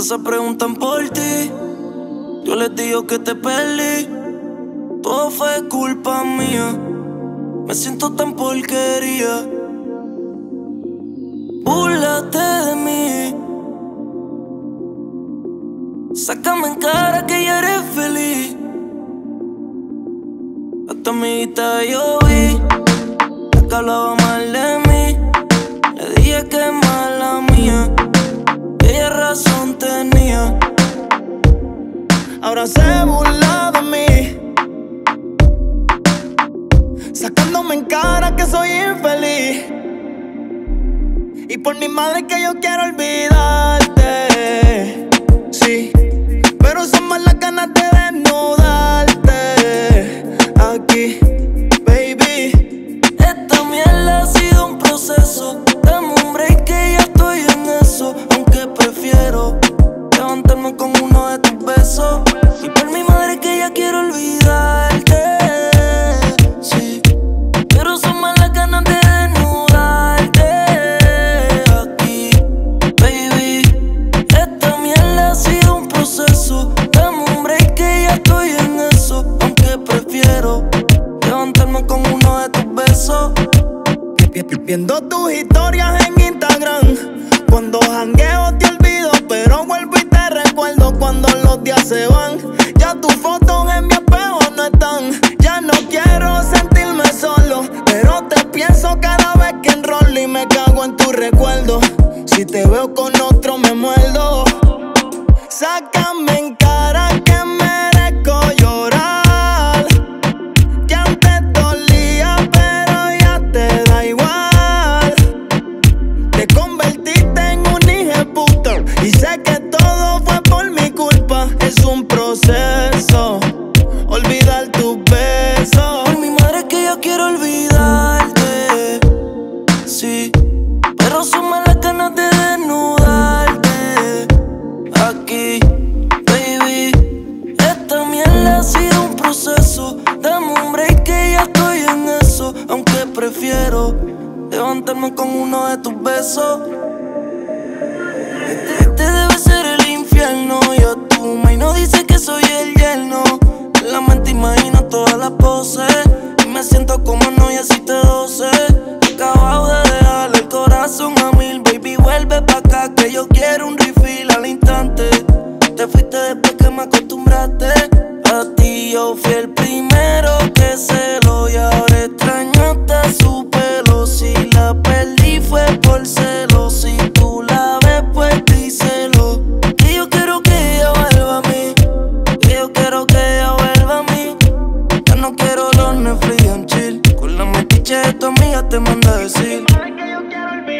que se preguntan por ti. Yo les digo que te perdí. Todo fue culpa mía. Me siento tan porquería. Búrlate de mí. Sácame en cara que ya eres feliz. A tu amiguita yo vi que hablaba mal de mí. Le dije que es mala mía. Ella razón tenía. Ahora se burla de mí, sacándome en cara que soy infeliz. Y por mi madre que yo quiero olvidarte. Sí, pero son más las ganas de desnudarte. Aquí, baby. Esta mierda ha sido un proceso. Dame un break que ya estoy en eso. Aunque prefiero levantarme con uno de tus besos. Y por mi madre que ya quiero olvidarte. Sí, pero son más las ganas de desnudarte. Aquí, baby. Esta mierda ha sido un proceso. Dame un break que ya estoy en eso. Aunque prefiero levantarme con uno de tus besos. Viendo tus historias en Instagram, cuando jangueo te olvido, pero vuelvo y te recuerdo cuando los días se van. Ya tus fotos en mi espejo no están. Ya no quiero sentirme solo, pero te pienso cada vez que enrolo y me cago en tu recuerdo. Si te veo con otro me muerdo. Sácame en cara que merezco llorar, que antes dolía pero ya te da igual. Te convertiste en un hijeputa y sé que todo fue por mi culpa. Es un proceso, olvidar tus besos. Por mi madre que yo quiero olvidarte. Sí, pero son más las ganas de desnudarte. Aquí, baby. Esta mierda ha sido un proceso. Dame un break que ya estoy en eso. Aunque prefiero levantarme con uno de tus besos. Este debe ser el infierno. Yo tu y no dice que soy el yerno. En la mente imagino todas las poses y me siento como no y así te doce. Acabado de dejarle el corazón a mil. Baby, vuelve pa' acá que yo quiero un refill al instante. Te fuiste después que me acostumbraste. A ti yo fui el primero que celó y ahora extraño hasta su pelo. Si la perdí fue por celo. Si tú la ves pues díselo. Que yo quiero que ella vuelva a mí. Que yo quiero que ella vuelva a mí. Ya no quiero los Netflix and chill. Con la metiche de tu amiga te manda a decir. Que yo quiero olvidar.